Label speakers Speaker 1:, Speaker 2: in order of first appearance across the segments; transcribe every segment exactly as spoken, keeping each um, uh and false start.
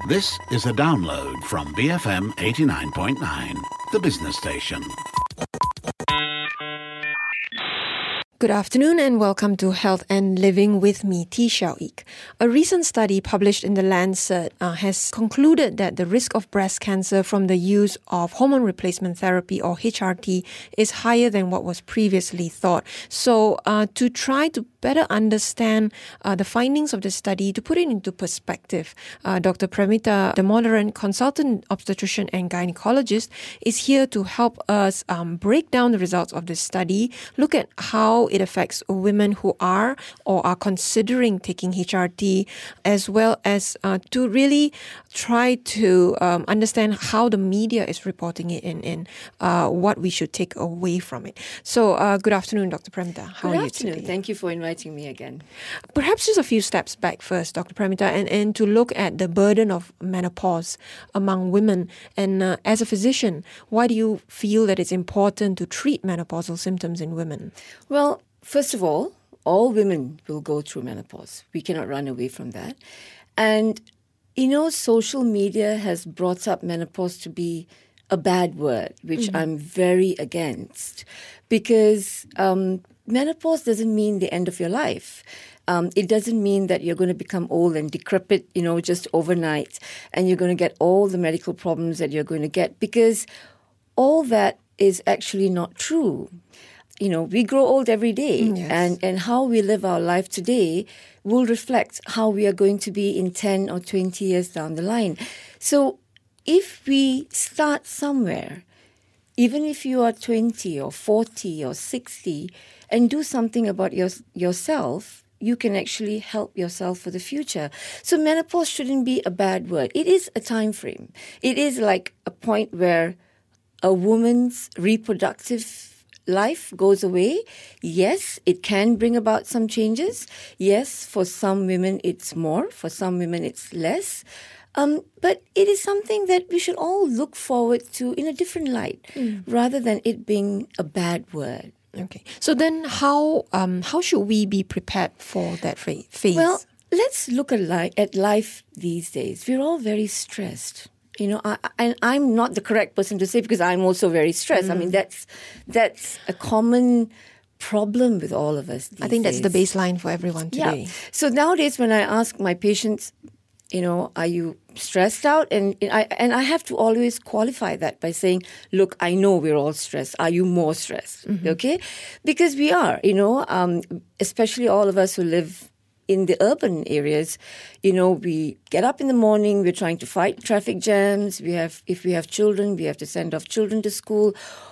Speaker 1: This is a download from B F M eighty-nine point nine, the business station.
Speaker 2: Good afternoon and welcome to Health and Living with me, T. Xiao Ik. A recent study published in The Lancet uh, has concluded that the risk of breast cancer from the use of hormone replacement therapy or H R T is higher than what was previously thought. So uh, to try to better understand uh, the findings of the study, to put it into perspective, uh, Doctor Premita Damodaran, consultant obstetrician and gynecologist, is here to help us um, break down the results of this study, look at how it affects women who are or are considering taking H R T, as well as uh, to really try to um, understand how the media is reporting it and, and uh, what we should take away from it. So, uh, good afternoon, Doctor Premita. How
Speaker 3: good
Speaker 2: are you
Speaker 3: afternoon.
Speaker 2: today?
Speaker 3: Thank you for inviting me again.
Speaker 2: Perhaps just a few steps back first, Doctor Premita, and, and to look at the burden of menopause among women. And uh, as a physician, why do you feel that it's important to treat menopausal symptoms in women?
Speaker 3: Well, first of all, all women will go through menopause. We cannot run away from that. And, you know, social media has brought up menopause to be a bad word, which mm-hmm. I'm very against, because um, menopause doesn't mean the end of your life. Um, it doesn't mean that you're going to become old and decrepit, you know, just overnight, and you're going to get all the medical problems that you're going to get, because all that is actually not true. You know, we grow old every day,
Speaker 2: yes.
Speaker 3: and, and how we live our life today will reflect how we are going to be in ten or twenty years down the line. So if we start somewhere, even if you are twenty or forty or sixty, and do something about your, yourself, you can actually help yourself for the future. So menopause shouldn't be a bad word. It is a time frame. It is like a point where a woman's reproductive life goes away. Yes, it can bring about some changes. Yes, for some women it's more, for some women it's less. Um, but it is something that we should all look forward to in a different light, mm. rather than it being a bad word.
Speaker 2: Okay. So then how um, how should we be prepared for that phase?
Speaker 3: Well, let's look at, li- at life these days. We're all very stressed. You know, I, and I'm not the correct person to say, because I'm also very stressed. Mm. I mean, that's that's a common problem with all of us these
Speaker 2: I think that's
Speaker 3: days.
Speaker 2: the baseline for everyone today.
Speaker 3: Yeah. So nowadays, when I ask my patients, you know, are you stressed out? And, and I and I have to always qualify that by saying, look, I know we're all stressed. Are you more stressed? Mm-hmm. Okay? Because we are, you know, um, especially all of us who live in the urban areas. You know, we get up in the morning, we're trying to fight traffic jams. We have, if we have children, we have to send off children to school.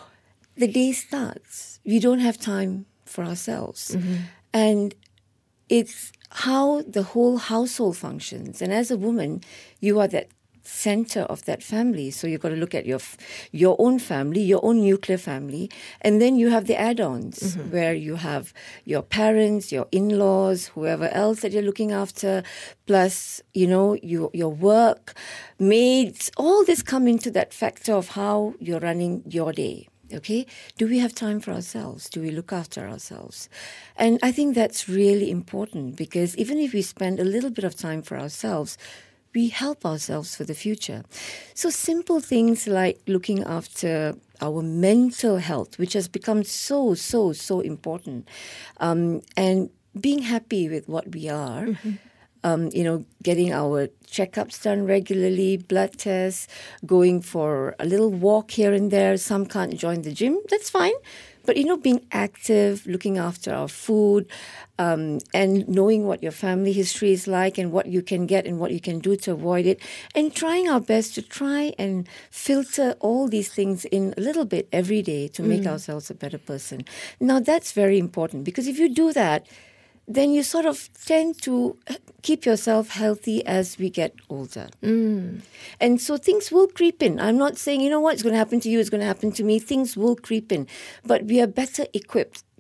Speaker 3: The day starts. We don't have time for ourselves. Mm-hmm. And it's how the whole household functions. And as a woman, you are that center of that family. So you've got to look at your your own family, your own nuclear family, and then you have the add-ons, mm-hmm. where you have your parents, your in-laws, whoever else that you're looking after, plus, you know, you, your work, maids, all this come into that factor of how you're running your day. Okay? Do we have time for ourselves? Do we look after ourselves? And I think that's really important, because even if we spend a little bit of time for ourselves, we help ourselves for the future. So simple things like looking after our mental health, which has become so, so, so important, um, and being happy with what we are. Mm-hmm. Um, you know, getting our checkups done regularly, blood tests, going for a little walk here and there. Some can't join the gym. That's fine. But, you know, being active, looking after our food, um, and knowing what your family history is like and what you can get and what you can do to avoid it, and trying our best to try and filter all these things in a little bit every day to make mm. ourselves a better person. Now, that's very important, because if you do that, then you sort of tend to keep yourself healthy as we get older. Mm. And so things will creep in. I'm not saying, you know what, it's going to happen to you, it's going to happen to me. Things will creep in. But we are better equipped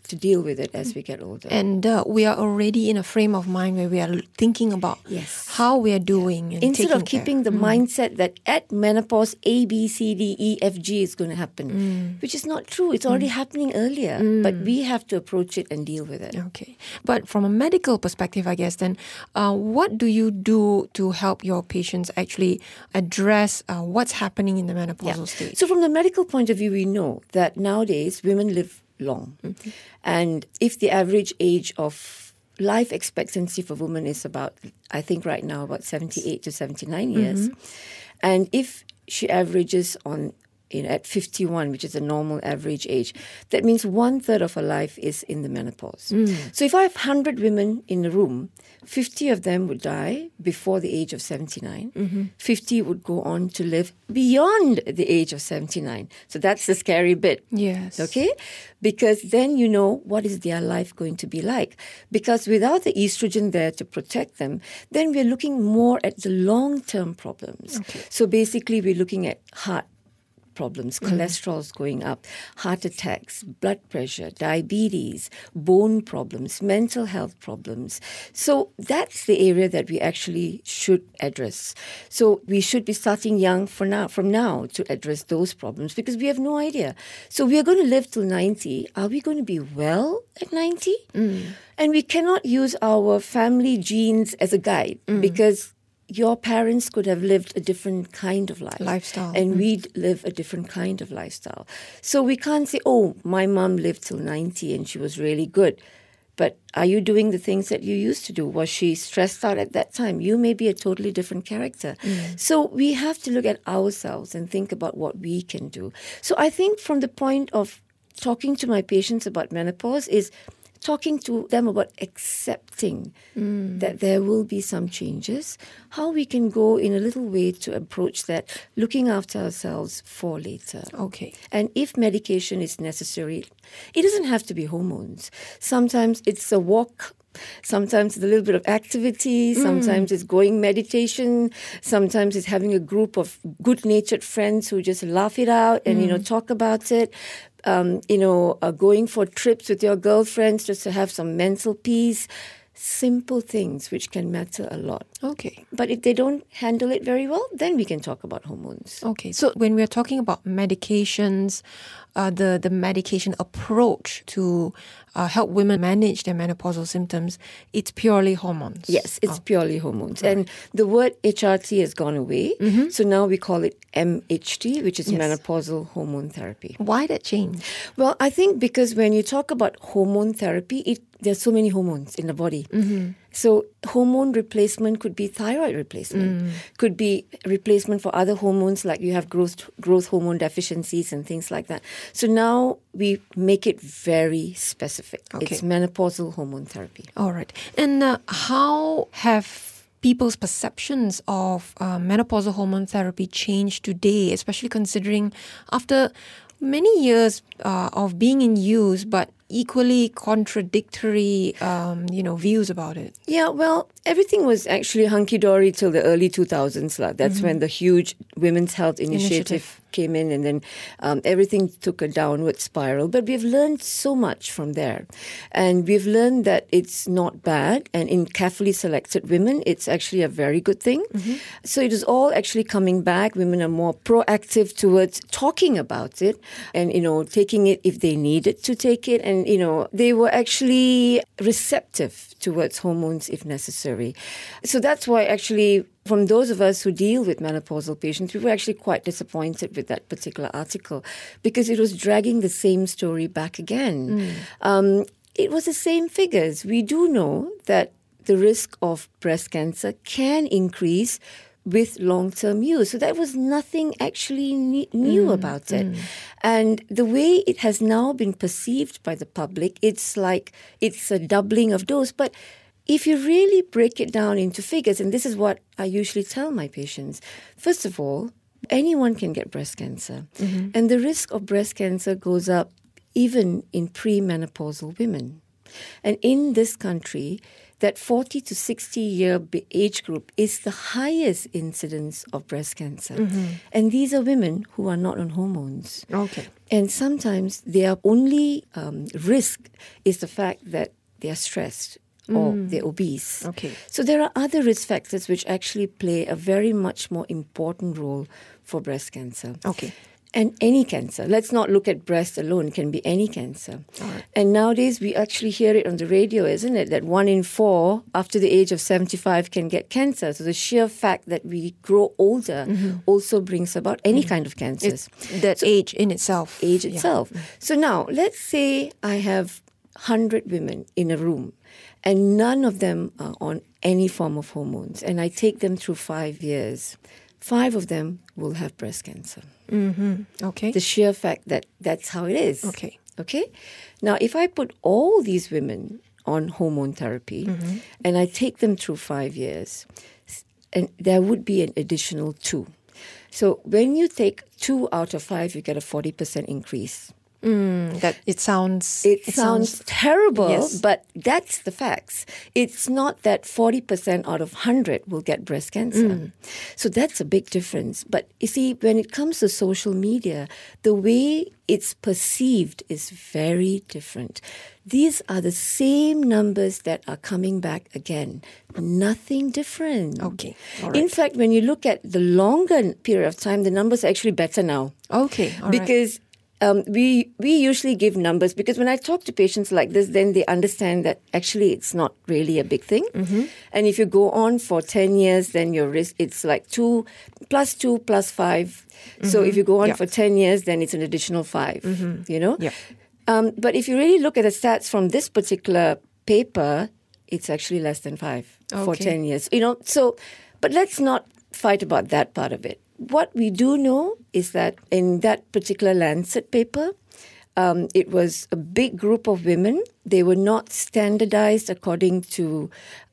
Speaker 3: to deal with it as we get older.
Speaker 2: And uh, we are already in a frame of mind where we are thinking about
Speaker 3: Yes.
Speaker 2: how we are doing. And
Speaker 3: Instead
Speaker 2: taking
Speaker 3: of keeping
Speaker 2: care.
Speaker 3: the mindset that at menopause A, B, C, D, E, F, G is going to happen, which is not true. It's already happening earlier, but we have to approach it and deal with it.
Speaker 2: Okay. But from a medical perspective, I guess, then uh, what do you do to help your patients actually address uh, what's happening in the menopausal stage?
Speaker 3: So from the medical point of view, we know that nowadays women live long. Mm-hmm. And if the average age of life expectancy for women is about, I think right now, about seventy-eight to seventy-nine years, mm-hmm. and if she averages on you know, at fifty-one, which is a normal average age, that means one third of her life is in the menopause. Mm. So if I have one hundred women in a room, fifty of them would die before the age of seventy-nine. Mm-hmm. fifty would go on to live beyond the age of seventy-nine. So that's the scary bit.
Speaker 2: Yes.
Speaker 3: Okay? Because then you know what is their life going to be like. Because without the estrogen there to protect them, then we're looking more at the long-term problems. Okay. So basically we're looking at heart problems, mm-hmm. cholesterol's going up, heart attacks, blood pressure, diabetes, bone problems, mental health problems. So that's the area that we actually should address. So we should be starting young for now, from now to address those problems because we have no idea. So we are going to live till ninety. Are we going to be well at ninety? Mm. And we cannot use our family genes as a guide mm. because your parents could have lived a different kind of life.
Speaker 2: Lifestyle.
Speaker 3: And
Speaker 2: mm.
Speaker 3: we'd live a different kind of lifestyle. So we can't say, oh, my mom lived till ninety and she was really good. But are you doing the things that you used to do? Was she stressed out at that time? You may be a totally different character. Mm. So we have to look at ourselves and think about what we can do. So I think from the point of talking to my patients about menopause is talking to them about accepting mm. that there will be some changes, how we can go in a little way to approach that, looking after ourselves for later.
Speaker 2: Okay.
Speaker 3: And if medication is necessary, it doesn't have to be hormones. Sometimes it's a walk. Sometimes it's a little bit of activity. Sometimes mm. it's going meditation. Sometimes it's having a group of good-natured friends who just laugh it out and, mm. you know, talk about it. Um, you know, uh, going for trips with your girlfriends just to have some mental peace. Simple things which can matter a lot.
Speaker 2: Okay.
Speaker 3: But if they don't handle it very well, then we can talk about hormones.
Speaker 2: Okay. So when we're talking about medications, uh, the, the medication approach to uh, help women manage their menopausal symptoms, it's purely hormones.
Speaker 3: Yes, it's
Speaker 2: oh.
Speaker 3: purely hormones.
Speaker 2: Right.
Speaker 3: And the word H R T has gone away. Mm-hmm. So now we call it M H T, which is
Speaker 2: yes.
Speaker 3: menopausal hormone therapy.
Speaker 2: Why that change?
Speaker 3: Well, I think because when you talk about hormone therapy, it there's so many hormones in the body. Mm-hmm. So hormone replacement could be thyroid replacement, mm. could be replacement for other hormones like you have growth growth hormone deficiencies and things like that. So now we make it very specific. Okay. It's menopausal hormone therapy.
Speaker 2: All right. And uh, how have people's perceptions of uh, menopausal hormone therapy changed today, especially considering after many years uh, of being in use, but equally contradictory, um, you know, views about it?
Speaker 3: Yeah, well, everything was actually hunky-dory till the early two thousands. Like. That's mm-hmm. when the huge Women's Health Initiative, Initiative. came in, and then um, everything took a downward spiral. But we've learned so much from there. And we've learned that it's not bad. And in carefully selected women, it's actually a very good thing. Mm-hmm. So it is all actually coming back. Women are more proactive towards talking about it and, you know, taking it if they needed to take it. And, you know, they were actually receptive towards hormones if necessary. So that's why actually from those of us who deal with menopausal patients, we were actually quite disappointed with that particular article because it was dragging the same story back again. Mm. Um, it was the same figures. We do know that the risk of breast cancer can increase with long-term use. So that was nothing actually ne- new mm, about it. Mm. And the way it has now been perceived by the public, it's like it's a doubling of dose. But if you really break it down into figures, and this is what I usually tell my patients, first of all, anyone can get breast cancer. Mm-hmm. And the risk of breast cancer goes up even in premenopausal women. And in this country, that forty to sixty year age group is the highest incidence of breast cancer. Mm-hmm. And these are women who are not on hormones.
Speaker 2: Okay.
Speaker 3: And sometimes their only um, risk is the fact that they are stressed or mm. they're obese.
Speaker 2: Okay.
Speaker 3: So there are other risk factors which actually play a very much more important role for breast cancer.
Speaker 2: Okay.
Speaker 3: And any cancer. Let's not look at breast alone. It can be any cancer. Right. And nowadays, we actually hear it on the radio, isn't it? That one in four after the age of seventy-five can get cancer. So the sheer fact that we grow older mm-hmm. also brings about any mm-hmm. kind of cancers.
Speaker 2: It's that so, age in itself.
Speaker 3: Age itself. Yeah. So now, let's say I have one hundred women in a room and none of them are on any form of hormones. And I take them through five years. Five of them will have breast cancer.
Speaker 2: Mm-hmm. Okay.
Speaker 3: The sheer fact that that's how it is.
Speaker 2: Okay.
Speaker 3: Okay. Now, if I put all these women on hormone therapy mm-hmm. and I take them through five years, and there would be an additional two. So when you take two out of five, you get a forty percent increase.
Speaker 2: Mm, that it sounds
Speaker 3: it,
Speaker 2: it
Speaker 3: sounds,
Speaker 2: sounds
Speaker 3: terrible,
Speaker 2: yes.
Speaker 3: but that's the facts. It's not that forty percent out of one hundred will get breast cancer. Mm. So that's a big difference. But you see, when it comes to social media, the way it's perceived is very different. These are the same numbers that are coming back again. Nothing different.
Speaker 2: Okay. All right.
Speaker 3: In fact, when you look at the longer period of time, the numbers are actually better now.
Speaker 2: Okay. All
Speaker 3: because
Speaker 2: right.
Speaker 3: Um, we we usually give numbers because when I talk to patients like this, then they understand that actually it's not really a big thing. Mm-hmm. And if you go on for ten years, then your risk, it's like two, plus two, plus five. Mm-hmm. So if you go on yeah. for ten years, then it's an additional five, mm-hmm. you know?
Speaker 2: Yeah.
Speaker 3: Um, but if you really look at the stats from this particular paper, it's actually less than five okay. for ten years. You know, so, but let's not fight about that part of it. What we do know is that in that particular Lancet paper, um, it was a big group of women. They were not standardized according to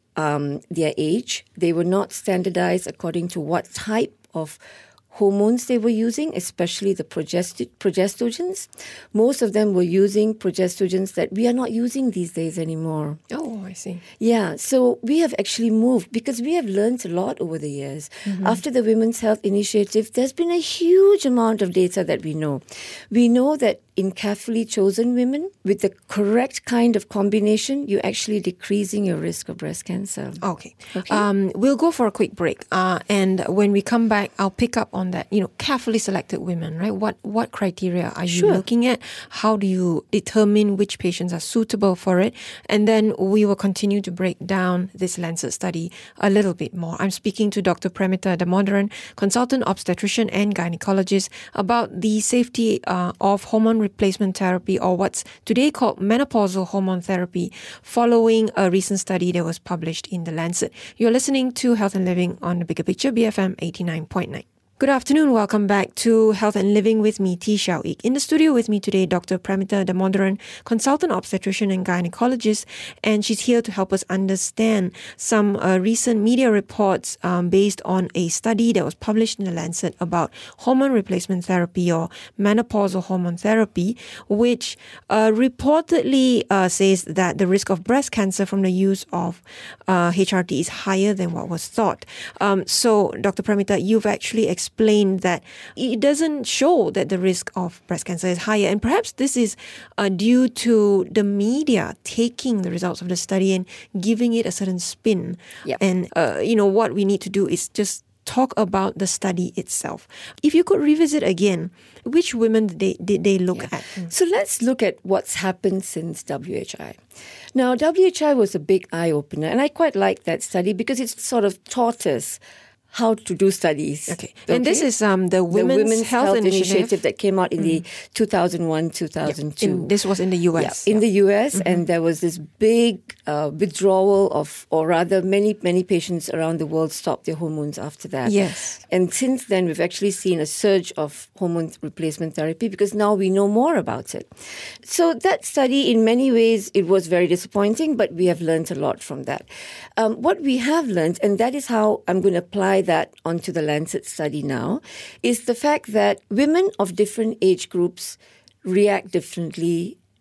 Speaker 3: um, their age. They were not standardized according to what type of hormones they were using, especially the progest- progestogens. Most of them were using progestogens that we are not using these days anymore.
Speaker 2: Oh, I see.
Speaker 3: Yeah, so we have actually moved because we have learned a lot over the years. Mm-hmm. After the Women's Health Initiative, there's been a huge amount of data that we know. We know that in carefully chosen women, with the correct kind of combination, you're actually decreasing your risk of breast cancer.
Speaker 2: Okay. okay. Um, we'll go for a quick break. Uh, and when we come back, I'll pick up on that, you know, carefully selected women, right? What what criteria are you
Speaker 3: sure.
Speaker 2: looking at? How do you determine which patients are suitable for it? And then we will continue to break down this Lancet study a little bit more. I'm speaking to Doctor Premita Damodaran, consultant obstetrician and gynecologist, about the safety uh, of hormone replacement therapy, or what's today called menopausal hormone therapy, following a recent study that was published in the Lancet. You're listening to Health and Living on The Bigger Picture, B F M eighty-nine point nine. Good afternoon. Welcome back to Health and Living with me, T. Xiao Ik. In the studio with me today, Doctor Premita Damodaran, consultant obstetrician and gynecologist, and she's here to help us understand some uh, recent media reports um, based on a study that was published in the Lancet about hormone replacement therapy, or menopausal hormone therapy, which uh, reportedly uh, says that the risk of breast cancer from the use of uh, H R T is higher than what was thought. Um, so, Doctor Premita, you've actually explained explained that it doesn't show that the risk of breast cancer is higher. And perhaps this is uh, due to the media taking the results of the study and giving it a certain spin.
Speaker 3: Yep.
Speaker 2: And, uh, you know, what we need to do is just talk about the study itself. If you could revisit again, which women did they, did they look
Speaker 3: yeah.
Speaker 2: at? Mm.
Speaker 3: So let's look at what's happened since W H I. Now, W H I was a big eye-opener, and I quite like that study because it sort of taught us how to do studies.
Speaker 2: Okay. okay. And this is um, the Women's,
Speaker 3: the Women's
Speaker 2: Health,
Speaker 3: Health
Speaker 2: Initiative.
Speaker 3: Initiative that came out in mm. the two thousand one, two thousand two.
Speaker 2: Yeah. In, this was in the U S.
Speaker 3: Yeah, in
Speaker 2: yeah.
Speaker 3: the U S,
Speaker 2: mm-hmm.
Speaker 3: and there was this big uh, withdrawal of, or rather many, many patients around the world stopped their hormones after that.
Speaker 2: Yes.
Speaker 3: And since then, we've actually seen a surge of hormone replacement therapy because now we know more about it. So that study, in many ways, it was very disappointing, but we have learned a lot from that. Um, what we have learned, and that is how I'm going to apply that onto the Lancet study now, is the fact that women of different age groups react differently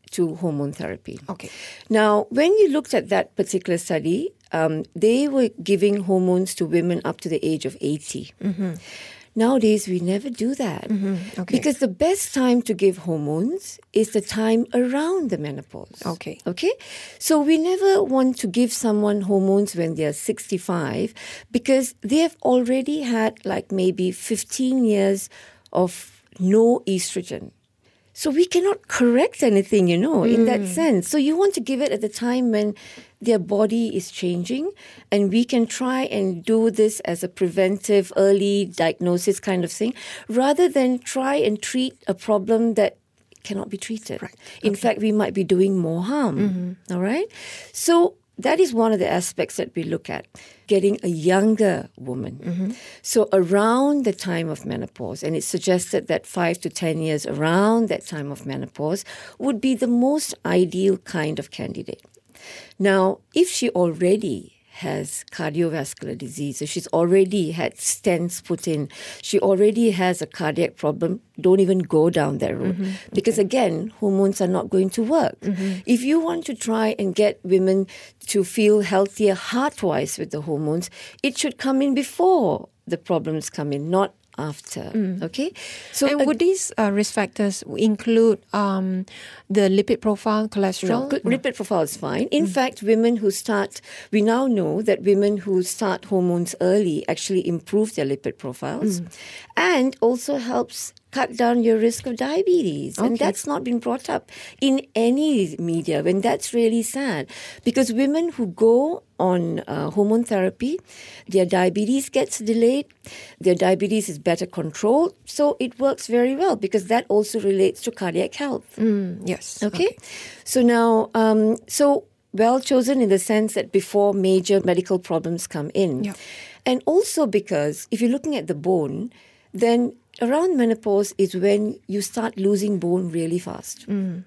Speaker 3: to hormone therapy.
Speaker 2: Okay.
Speaker 3: Now, when you looked at that particular study, um, they were giving hormones to women up to the age of eighty.
Speaker 2: Mm-hmm.
Speaker 3: Nowadays, we never do that.
Speaker 2: Mm-hmm. Okay.
Speaker 3: Because the best time to give hormones is the time around the menopause.
Speaker 2: Okay.
Speaker 3: Okay? So we never want to give someone hormones when they're sixty-five because they have already had like maybe fifteen years of no estrogen. So we cannot correct anything, you know, in that sense. So you want to give it at the time when their body is changing, and we can try and do this as a preventive early diagnosis kind of thing, rather than try and treat a problem that cannot be treated.
Speaker 2: Right.
Speaker 3: In
Speaker 2: Okay.
Speaker 3: fact, we might be doing more harm.
Speaker 2: Mm-hmm.
Speaker 3: All right? So that is one of the aspects that we look at, getting a younger woman.
Speaker 2: Mm-hmm.
Speaker 3: So around the time of menopause, and it's suggested that five to ten years around that time of menopause would be the most ideal kind of candidate. Now, if she already has cardiovascular disease, so she's already had stents put in, she already has a cardiac problem, don't even go down that road.
Speaker 2: Mm-hmm.
Speaker 3: Because again, hormones are not going to work.
Speaker 2: Mm-hmm.
Speaker 3: If you want to try and get women to feel healthier heart-wise with the hormones, it should come in before the problems come in, not after.
Speaker 2: Mm.
Speaker 3: Okay? So
Speaker 2: And would these uh, risk factors include um, the lipid profile,
Speaker 3: No,
Speaker 2: cholesterol?
Speaker 3: good- lipid profile is fine. In fact, women who start, we now know that women who start hormones early actually improve their lipid profiles and also helps cut down your risk of diabetes. And
Speaker 2: Okay.
Speaker 3: that's not been brought up in any media, and that's really sad. Because women who go on uh, hormone therapy, their diabetes gets delayed, their diabetes is better controlled, so it works very well because that also relates to cardiac health.
Speaker 2: Mm, yes.
Speaker 3: Okay. So now, um, so well chosen in the sense that before major medical problems come in.
Speaker 2: Yeah.
Speaker 3: And also because if you're looking at the bone, then around menopause is when you start losing bone really fast.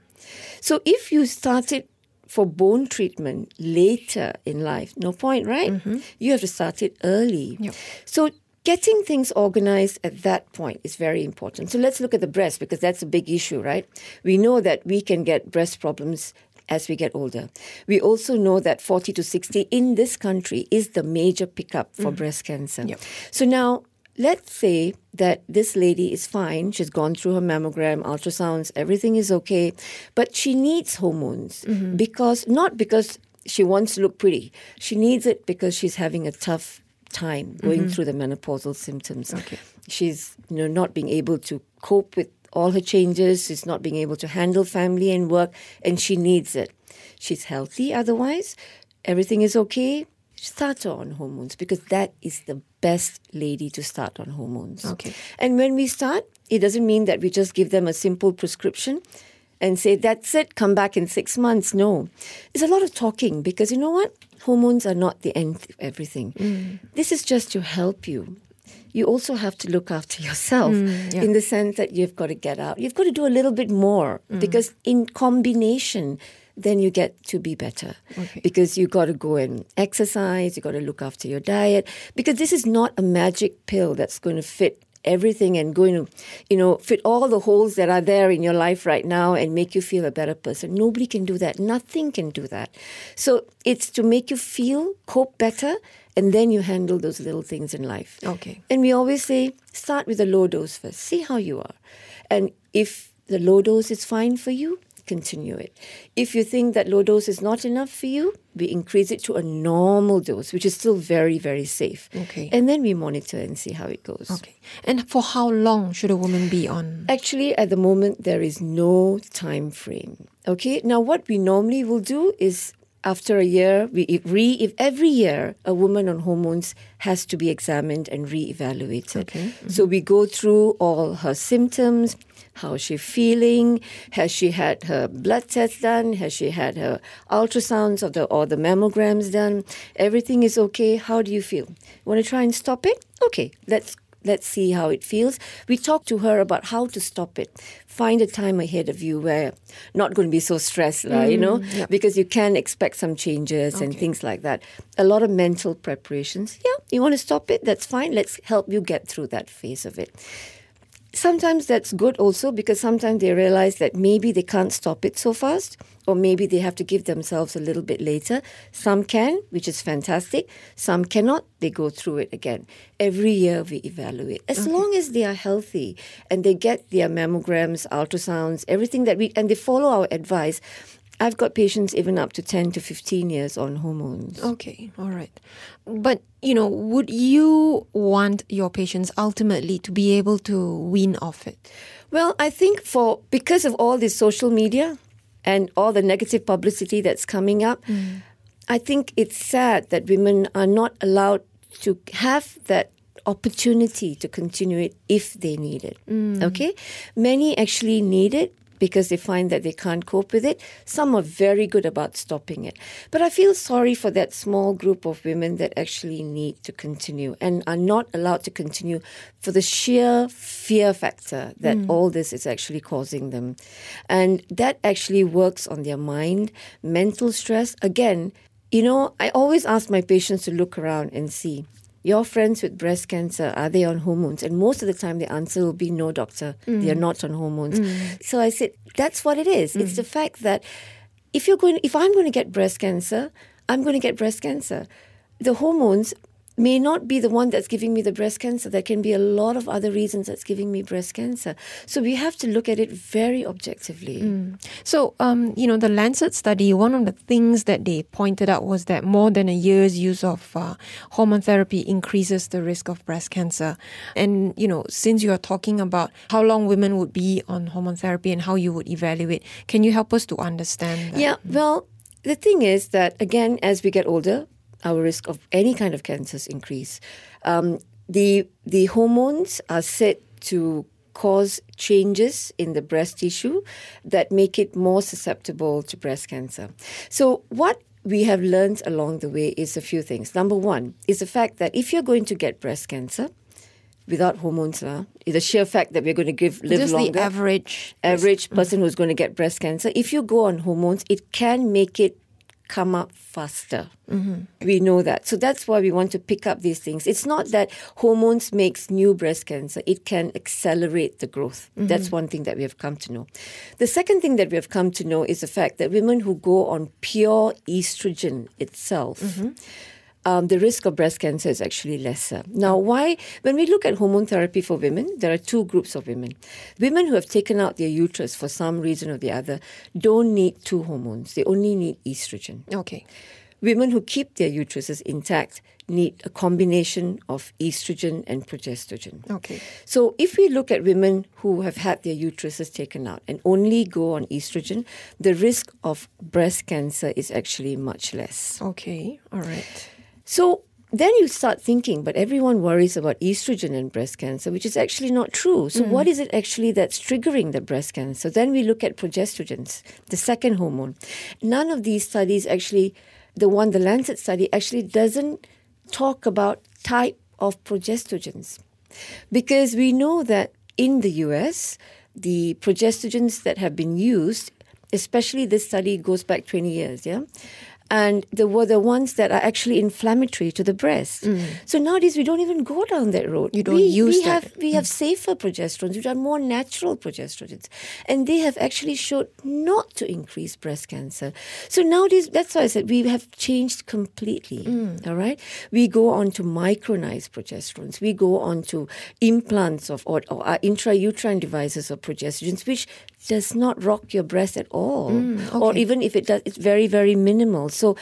Speaker 3: So if you started for bone treatment later in life, no point, right? You have to start it early.
Speaker 2: Yep.
Speaker 3: So getting things organized at that point is very important. So let's look at the breast because that's a big issue, right? We know that we can get breast problems as we get older. We also know that forty to sixty in this country is the major pickup for breast cancer.
Speaker 2: Yep.
Speaker 3: So now, let's say that this lady is fine. She's gone through her mammogram, ultrasounds, everything is okay, but she needs hormones because not because she wants to look pretty. She needs it because she's having a tough time going through the menopausal symptoms.
Speaker 2: Okay.
Speaker 3: She's you know not being able to cope with all her changes. She's not being able to handle family and work, and she needs it. She's healthy otherwise. Everything is okay. Start her on hormones because that is the best lady to start on hormones.
Speaker 2: Okay.
Speaker 3: And when we start, it doesn't mean that we just give them a simple prescription and say, that's it, come back in six months. No. There's a lot of talking because you know what? Hormones are not the end of everything. This is just to help you. You also have to look after yourself
Speaker 2: yeah.
Speaker 3: in the sense that you've got to get out. You've got to do a little bit more because in combination, then you get to be better.
Speaker 2: Okay.
Speaker 3: Because you got to go and exercise, you got to look after your diet. Because this is not a magic pill that's going to fit everything and going to, you know, fit all the holes that are there in your life right now and make you feel a better person. Nobody can do that. Nothing can do that. So it's to make you feel, cope better, and then you handle those little things in life.
Speaker 2: Okay.
Speaker 3: And we always say, start with a low dose first. See how you are. And if the low dose is fine for you, continue it. If you think that low dose is not enough for you, we increase it to a normal dose, which is still very, very safe.
Speaker 2: Okay.
Speaker 3: And then we monitor and see how it goes.
Speaker 2: Okay. And for how long should a woman be on?
Speaker 3: Actually, at the moment, there is no time frame. Okay. Now, what we normally will do is after a year, we if re if every year a woman on hormones has to be examined and re-evaluated.
Speaker 2: Okay. Mm-hmm.
Speaker 3: So we go through all her symptoms. How is she feeling? Has she had her blood tests done? Has she had her ultrasounds of the or the mammograms done? Everything is okay. How do you feel? Want to try and stop it? Okay, let's let's see how it feels. We talk to her about how to stop it. Find a time ahead of you where not going to be so stressed, mm, you know,
Speaker 2: yeah.
Speaker 3: because you can expect some changes
Speaker 2: Okay.
Speaker 3: and things like that. A lot of mental preparations. Yeah, you want to stop it? That's fine. Let's help you get through that phase of it. sometimes that's good also, because sometimes they realize that maybe they can't stop it so fast, or maybe they have to give themselves a little bit later. Some can, which is fantastic. Some cannot. They go through it again. Every year we evaluate. As okay. long as they are healthy and they get their mammograms, ultrasounds, everything that we, and they follow our advice. I've got patients even up to ten to fifteen years on hormones.
Speaker 2: Okay, all right. But, you know, would you want your patients ultimately to be able to wean off it?
Speaker 3: Well, I think for because of all this social media and all the negative publicity that's coming up, mm. I think it's sad that women are not allowed to have that opportunity to continue it if they need it. Mm. Okay? Many actually need it because they find that they can't cope with it. Some are very good about stopping it. But I feel sorry for that small group of women that actually need to continue and are not allowed to continue for the sheer fear factor that mm. all this is actually causing them. And that actually works on their mind, mental stress. Again, you know, I always ask my patients to look around and see, your friends with breast cancer, are they on hormones? And most of the time the answer will be, no, doctor, mm. they are not on hormones. Mm. So I said, that's what it is. Mm. It's the fact that if you're going, if I'm going to get breast cancer, I'm going to get breast cancer. The hormones may not be the one that's giving me the breast cancer. There can be a lot of other reasons that's giving me breast cancer. So we have to look at it very objectively. Mm.
Speaker 2: So, um, you know, the Lancet study, one of the things that they pointed out was that more than a year's use of uh, hormone therapy increases the risk of breast cancer. And, you know, since you are talking about how long women would be on hormone therapy and how you would evaluate, can you help us to understand that?
Speaker 3: Yeah, well, the thing is that, again, as we get older, our risk of any kind of cancers increase. Um, the the hormones are said to cause changes in the breast tissue that make it more susceptible to breast cancer. So what we have learned along the way is a few things. Number one is the fact that if you're going to get breast cancer without hormones, uh, the sheer fact that we're going to give live
Speaker 2: Just
Speaker 3: longer,
Speaker 2: the average
Speaker 3: average person who's going to get breast cancer, if you go on hormones, it can make it come up faster. Mm-hmm. We know that. So that's why we want to pick up these things. It's not that hormones makes new breast cancer. It can accelerate the growth. Mm-hmm. That's one thing that we have come to know. The second thing that we have come to know is the fact that women who go on pure estrogen itself, mm-hmm. Um, the risk of breast cancer is actually lesser. Now, why? When we look at hormone therapy for women, there are two groups of women. Women who have taken out their uterus for some reason or the other don't need two hormones. They only need estrogen.
Speaker 2: Okay.
Speaker 3: Women who keep their uteruses intact need a combination of estrogen and progestogen.
Speaker 2: Okay.
Speaker 3: So if we look at women who have had their uteruses taken out and only go on estrogen, the risk of breast cancer is actually much less.
Speaker 2: Okay. All right.
Speaker 3: So then you start thinking, but everyone worries about estrogen and breast cancer, which is actually not true. So mm. what is it actually that's triggering the breast cancer? Then we look at progestrogens, the second hormone. None of these studies actually, the one, the Lancet study, actually doesn't talk about type of progestrogens. Because we know that in the U S, the progestrogens that have been used, especially this study goes back twenty years, yeah? And they were the ones that are actually inflammatory to the breast. Mm. So nowadays we don't even go down that road.
Speaker 2: You don't
Speaker 3: we,
Speaker 2: use
Speaker 3: we
Speaker 2: that.
Speaker 3: Have, we mm. have safer progesterones, which are more natural progestrogens. And they have actually showed not to increase breast cancer. So nowadays, that's why I said we have changed completely. Mm. All right? We go on to micronized progesterones. We go on to implants of or, or uh, intrauterine devices of progestrogens, which does not rock your breast at all. Mm, okay. Or even if it does, it's very, very minimal. So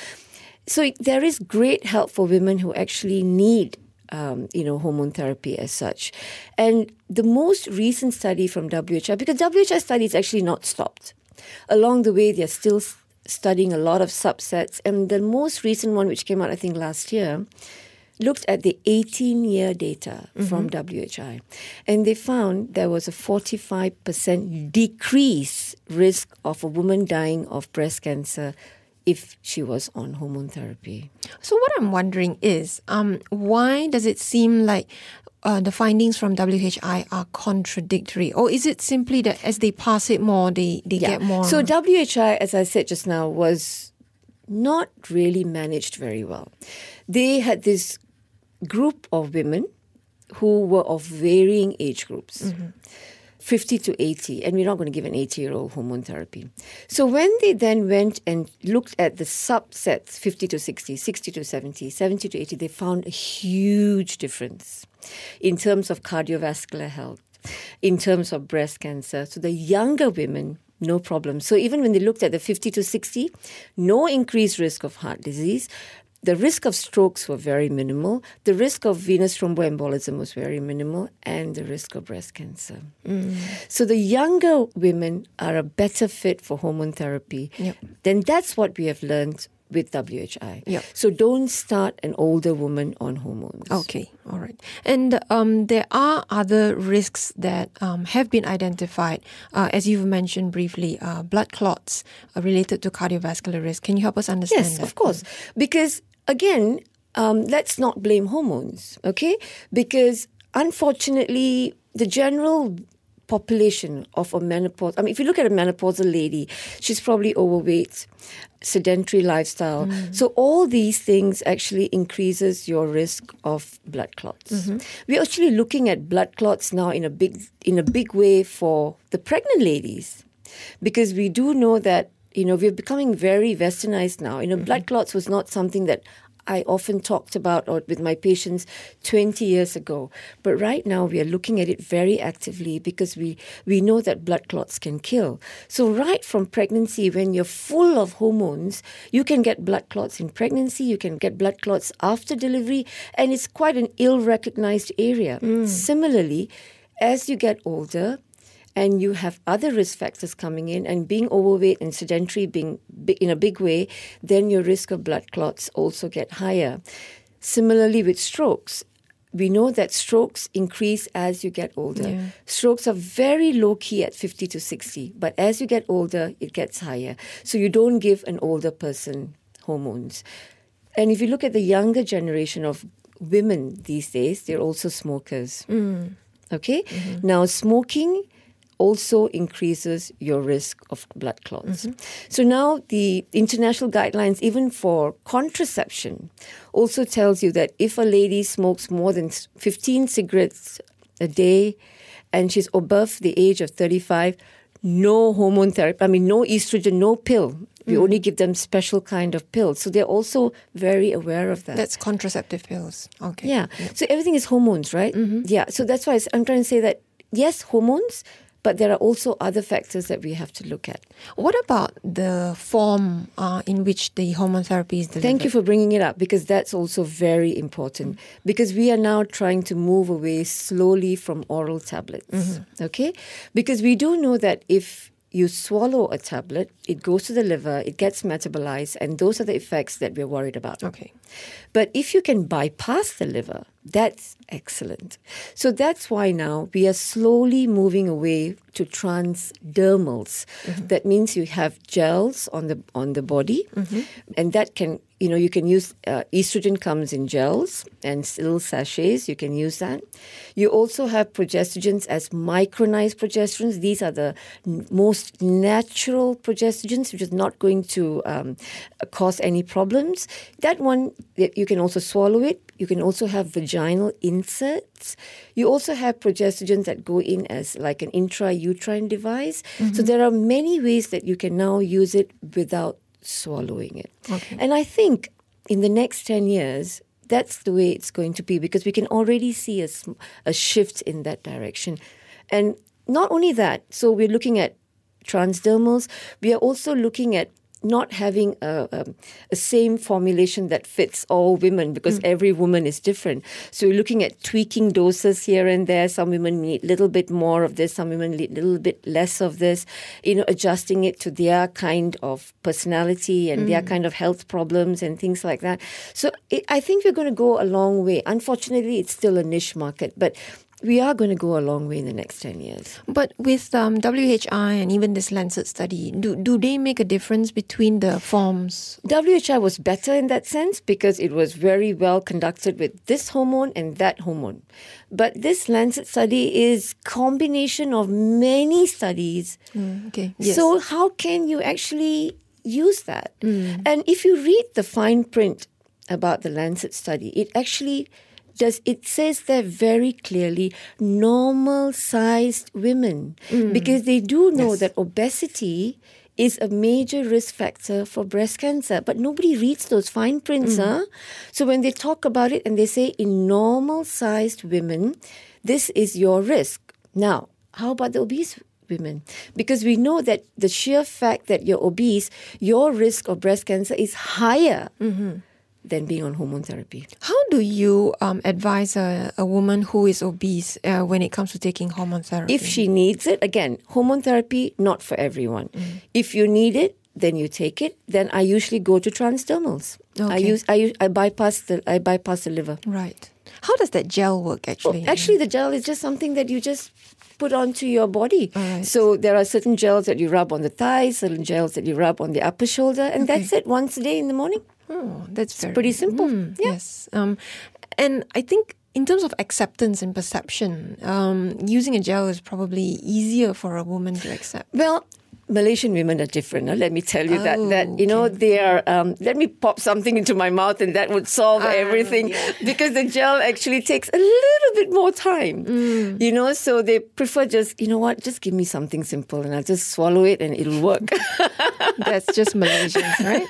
Speaker 3: so there is great help for women who actually need um, you know, hormone therapy as such. And the most recent study from W H I, because W H I study is actually not stopped. Along the way, they're still studying a lot of subsets. And the most recent one, which came out, I think, last year, looked at the eighteen-year data mm-hmm. from W H I, and they found there was a forty-five percent decrease risk of a woman dying of breast cancer if she was on hormone therapy.
Speaker 2: So what I'm wondering is, um, why does it seem like uh, the findings from W H I are contradictory? Or is it simply that as they pass it more, they, they
Speaker 3: yeah.
Speaker 2: get more?
Speaker 3: So W H I, as I said just now, was not really managed very well. They had this group of women who were of varying age groups. Mm-hmm. fifty to eighty, and we're not going to give an eighty-year-old hormone therapy. So when they then went and looked at the subsets, fifty to sixty, sixty to seventy, seventy to eighty, they found a huge difference in terms of cardiovascular health, in terms of breast cancer. So the younger women, no problem. So even when they looked at the fifty to sixty, no increased risk of heart disease. The risk of strokes were very minimal. The risk of venous thromboembolism was very minimal, and the risk of breast cancer. Mm. So the younger women are a better fit for hormone therapy.
Speaker 2: Yep.
Speaker 3: Then that's what we have learned with W H I.
Speaker 2: Yep.
Speaker 3: So don't start an older woman on hormones.
Speaker 2: Okay, all right. And um, there are other risks that um, have been identified, uh, as you've mentioned briefly, uh, blood clots uh, related to cardiovascular risk. Can you help us understand
Speaker 3: yes,
Speaker 2: that?
Speaker 3: Yes, of course. Because again, um, let's not blame hormones, okay? Because unfortunately, the general population of a menopause, I mean, if you look at a menopausal lady, she's probably overweight, sedentary lifestyle. Mm. So all these things actually increases your risk of blood clots. Mm-hmm. We're actually looking at blood clots now in a big in a big way for the pregnant ladies, because we do know that, you know, we're becoming very westernized now. You know, mm-hmm. blood clots was not something that I often talked about or with my patients twenty years ago. But right now we are looking at it very actively because we, we know that blood clots can kill. So right from pregnancy, when you're full of hormones, you can get blood clots in pregnancy, you can get blood clots after delivery, and it's quite an ill-recognized area. Mm. Similarly, as you get older, and you have other risk factors coming in, and being overweight and sedentary being in a big way, then your risk of blood clots also get higher. Similarly with strokes, we know that strokes increase as you get older. Yeah. Strokes are very low-key at fifty to sixty, but as you get older, it gets higher. So you don't give an older person hormones. And if you look at the younger generation of women these days, they're also smokers. Mm. Okay? Mm-hmm. Now, smoking also increases your risk of blood clots. Mm-hmm. So now the international guidelines, even for contraception, also tells you that if a lady smokes more than fifteen cigarettes a day and she's above the age of thirty-five, no hormone therapy, I mean, no estrogen, no pill. We mm. only give them special kind of pills. So they're also very aware of that.
Speaker 2: That's contraceptive pills. Okay.
Speaker 3: Yeah.
Speaker 2: Yep.
Speaker 3: So everything is hormones, right? Mm-hmm. Yeah. So that's why I'm trying to say that, yes, hormones, but there are also other factors that we have to look at.
Speaker 2: What about the form uh, in which the hormone therapy is delivered?
Speaker 3: Thank you for bringing it up, because that's also very important. Mm-hmm. Because we are now trying to move away slowly from oral tablets. Mm-hmm. Okay? Because we do know that if you swallow a tablet, it goes to the liver, it gets metabolized, and those are the effects that we're worried about.
Speaker 2: Okay.
Speaker 3: But if you can bypass the liver, that's excellent. So that's why now we are slowly moving away to transdermals. Mm-hmm. That means you have gels on the on the body, mm-hmm. and that can, you know, you can use, uh, estrogen comes in gels and little sachets, you can use that. You also have progestogens as micronized progesterones. These are the n- most natural progestogens, which is not going to um, cause any problems. That one, you can also swallow it. You can also have vaginal inserts. You also have progestogens that go in as like an intrauterine device. Mm-hmm. So there are many ways that you can now use it without swallowing it. Okay. And I think in the next ten years, that's the way it's going to be, because we can already see a, a shift in that direction. And not only that, so we're looking at transdermals. We are also looking at not having a, a, a same formulation that fits all women, because mm. every woman is different. So we're looking at tweaking doses here and there. Some women need a little bit more of this. Some women need a little bit less of this. You know, adjusting it to their kind of personality and mm. their kind of health problems and things like that. So it, I think we're going to go a long way. Unfortunately, it's still a niche market, but we are going to go a long way in the next ten years.
Speaker 2: But with um, W H I and even this Lancet study, do, do they make a difference between the forms?
Speaker 3: W H I was better in that sense because it was very well conducted with this hormone and that hormone. But this Lancet study is combination of many studies.
Speaker 2: Mm, okay. Yes.
Speaker 3: So how can you actually use that? Mm. And if you read the fine print about the Lancet study, it actually does it says there very clearly normal-sized women,
Speaker 2: Mm.
Speaker 3: because they do know
Speaker 2: Yes.
Speaker 3: that obesity is a major risk factor for breast cancer, but nobody reads those fine prints.
Speaker 2: Mm.
Speaker 3: Huh? So when they talk about it and they say in normal-sized women, this is your risk. Now, how about the obese women? Because we know that the sheer fact that you're obese, your risk of breast cancer is higher
Speaker 2: Mm-hmm.
Speaker 3: than being on hormone therapy.
Speaker 2: How do you um, advise a, a woman who is obese uh, when it comes to taking hormone therapy?
Speaker 3: If she needs it, again, hormone therapy, not for everyone.
Speaker 2: Mm.
Speaker 3: If you need it, then you take it. Then I usually go to transdermals. I
Speaker 2: Okay.
Speaker 3: use I use, I bypass the I bypass the liver.
Speaker 2: Right. How does that gel work actually?
Speaker 3: Well, actually, the gel is just something that you just put onto your body.
Speaker 2: All right.
Speaker 3: So there are certain gels that you rub on the thighs, certain gels that you rub on the upper shoulder, and
Speaker 2: Okay.
Speaker 3: that's it. Once a day in the morning.
Speaker 2: Oh, that's very
Speaker 3: pretty simple.
Speaker 2: Mm,
Speaker 3: Yeah.
Speaker 2: Yes. Um, and I think in terms of acceptance and perception, um, using a gel is probably easier for a woman to accept.
Speaker 3: Well, Malaysian women are different. Huh? Let me tell you that
Speaker 2: Oh,
Speaker 3: that you know
Speaker 2: okay.
Speaker 3: they are. Um, let me pop something into my mouth, and that would solve
Speaker 2: Ah,
Speaker 3: everything.
Speaker 2: yeah.
Speaker 3: Because the gel actually takes a little bit more time.
Speaker 2: Mm.
Speaker 3: You know, so they prefer just you know what, just give me something simple, and I'll just swallow it, and it'll work.
Speaker 2: That's just Malaysians, right?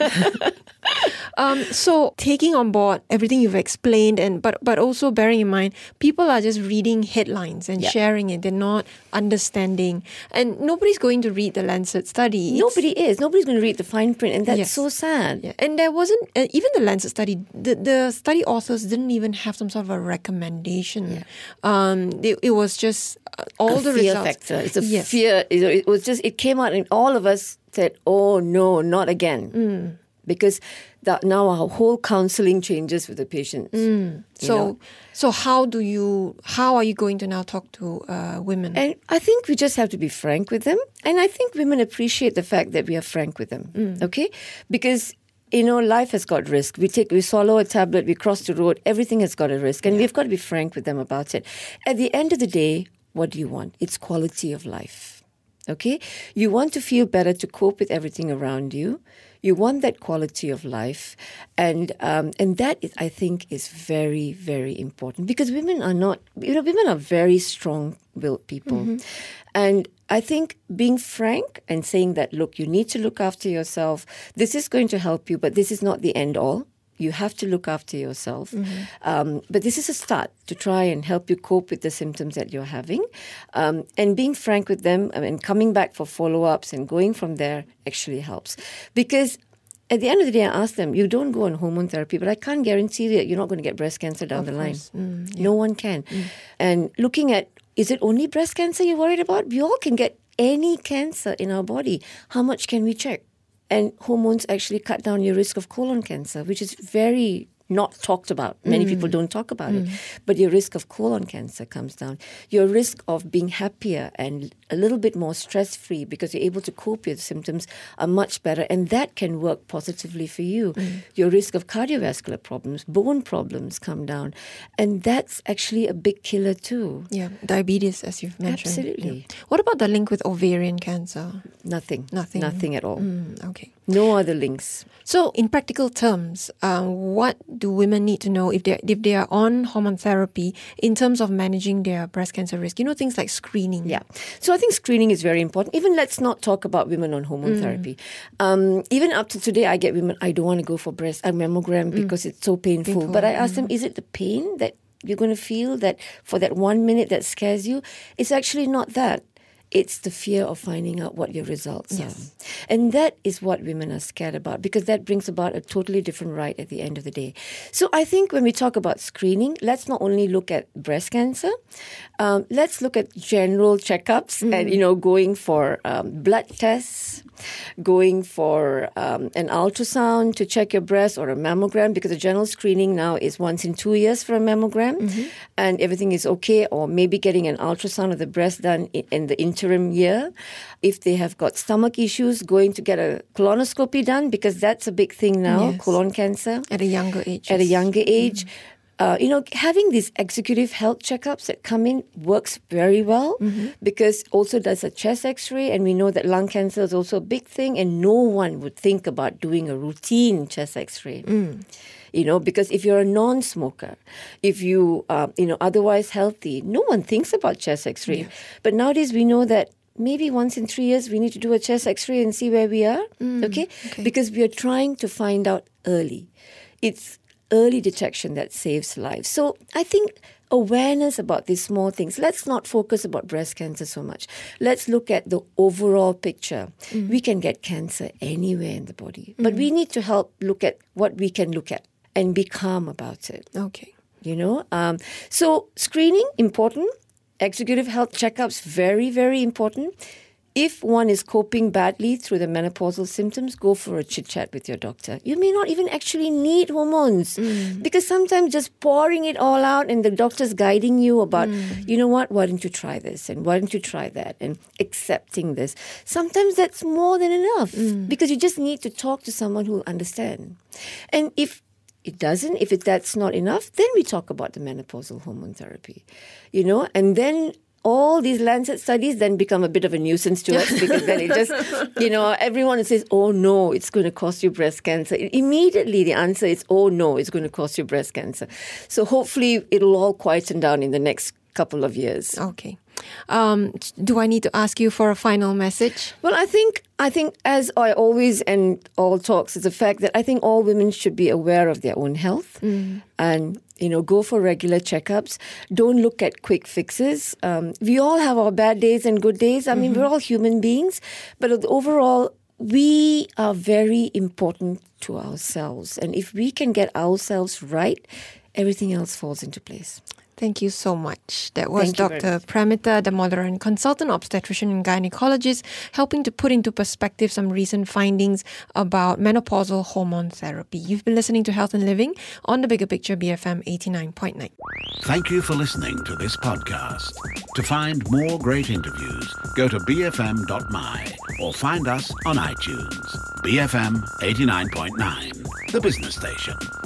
Speaker 2: um, so taking on board everything you've explained, and but but also bearing in mind, people are just reading headlines and
Speaker 3: Yeah.
Speaker 2: sharing it. They're not understanding, and nobody's going to read the Lancet study. It's-
Speaker 3: Nobody is. Nobody's going to read the fine print, and that's
Speaker 2: Yes.
Speaker 3: so sad.
Speaker 2: Yeah. And there wasn't, uh, even the Lancet study, the, the study authors didn't even have some sort of a recommendation. Um, it, it was just uh, all
Speaker 3: a
Speaker 2: the
Speaker 3: fear
Speaker 2: results.
Speaker 3: factor. It's a
Speaker 2: Yes.
Speaker 3: fear. It, it was just, it came out and all of us said, oh no, not again.
Speaker 2: Mm.
Speaker 3: Because that now our whole counseling changes with the patients. you
Speaker 2: So,
Speaker 3: know.
Speaker 2: so how do you, how are you going to now talk to uh, women?
Speaker 3: And I think we just have to be frank with them. And I think women appreciate the fact that we are frank with them.
Speaker 2: Mm.
Speaker 3: Okay? Because, you know, life has got risk. We take, we swallow a tablet, we cross the road, everything has got a risk. And we've got to be frank with them about it. At the end of the day, what do you want? It's quality of life. Okay? You want to feel better to cope with everything around you. You want that quality of life. And um, and that, is, I think, is very, very important. Because women are not, you know, women are very strong-willed people. And I think being frank and saying that, look, you need to look after yourself. This is going to help you, but this is not the end all. You have to look after yourself. Um, but this is a start to try and help you cope with the symptoms that you're having. Um, and being frank with them I mean, coming back for follow-ups and going from there actually helps. Because at the end of the day, I ask them, you don't go on hormone therapy, but I can't guarantee that you're not going to get breast cancer down the line. No one can. And looking at, is it only breast cancer you're worried about? We all can get any cancer in our body. How much can we check? And hormones actually cut down your risk of colon cancer, which is very not talked about. Many people don't talk about it. But your risk of colon cancer comes down. Your risk of being happier and a little bit more stress-free because you're able to cope with symptoms are much better. And that can work positively for you. Your risk of cardiovascular problems, bone problems come down. And that's actually a big killer too.
Speaker 2: Yeah, diabetes, as you've mentioned.
Speaker 3: Absolutely.
Speaker 2: Yeah. What about the link with ovarian cancer?
Speaker 3: Nothing.
Speaker 2: Nothing.
Speaker 3: Nothing at all.
Speaker 2: Mm, okay.
Speaker 3: No other links.
Speaker 2: So, in practical terms, um, what do women need to know if they if they are on hormone therapy in terms of managing their breast cancer risk? You know, things like screening.
Speaker 3: Yeah. So I think screening is very important. Even let's not talk about women on hormone therapy. Um, even up to today, I get women, I don't want to go for breast a mammogram because it's so painful.
Speaker 2: Painful,
Speaker 3: But I ask them, is it the pain that you're going to feel that for that one minute that scares you? It's actually not that. It's the fear of finding out what your results
Speaker 2: Yes.
Speaker 3: are. And that is what women are scared about because that brings about a totally different right at the end of the day. So I think when we talk about screening, let's not only look at breast cancer, um, let's look at general checkups and, you know, going for um, blood tests, going for um, an ultrasound to check your breast or a mammogram because the general screening now is once in two years for a mammogram and everything is okay, or maybe getting an ultrasound of the breast done in, in the interim year. If they have got stomach issues, going to get a colonoscopy done because that's a big thing now,
Speaker 2: Yes.
Speaker 3: colon cancer
Speaker 2: At a younger age.
Speaker 3: at a
Speaker 2: yes.
Speaker 3: younger age. Uh, you know, having these executive health checkups that come in works very well because also does a chest x-ray, and we know that lung cancer is also a big thing, and no one would think about doing a routine chest x-ray. You know, because if you're a non-smoker, if you, uh, you know, otherwise healthy, no one thinks about chest X-ray. Yeah. But nowadays we know that maybe once in three years we need to do a chest X-ray and see where we are, mm, okay? okay? Because we are trying to find out early. It's early detection that saves lives. So I think awareness about these small things. Let's not focus about breast cancer so much. Let's look at the overall picture. Mm. We can get cancer anywhere in the body, but mm. we need to help look at what we can look at and be calm about it.
Speaker 2: Okay.
Speaker 3: You know, um, so screening, important. Executive health checkups, very, very important. If one is coping badly through the menopausal symptoms, go for a chit-chat with your doctor. You may not even actually need hormones mm. because sometimes just pouring it all out and the doctor's guiding you about, mm. you know what, why don't you try this and why don't you try that and accepting this. Sometimes that's more than enough mm. because you just need to talk to someone who will understand. And if it doesn't, if it, that's not enough, then we talk about the menopausal hormone therapy, you know, and then all these Lancet studies then become a bit of a nuisance to us because then it just, you know, everyone says, oh no, it's going to cause you breast cancer. Immediately the answer is, oh no, it's going to cause you breast cancer. So hopefully it'll all quieten down in the next couple of years.
Speaker 2: Okay. Um, do I need to ask you for a final message?
Speaker 3: Well, I think, I think as I always end all talks is the fact that I think all women should be aware of their own health mm. and, you know, go for regular checkups. Don't look at quick fixes. Um, we all have our bad days and good days. I mean, mm-hmm. we're all human beings. But overall, we are very important to ourselves. And if we can get ourselves right, everything else falls into place.
Speaker 2: Thank you so much. That was Doctor Pramita Damodaran, consultant obstetrician and gynecologist, helping to put into perspective some recent findings about menopausal hormone therapy. You've been listening to Health and Living on the Bigger Picture B F M eighty-nine point nine.
Speaker 1: Thank you for listening to this podcast. To find more great interviews, go to b f m dot m y or find us on iTunes. B F M eighty-nine point nine, the business station.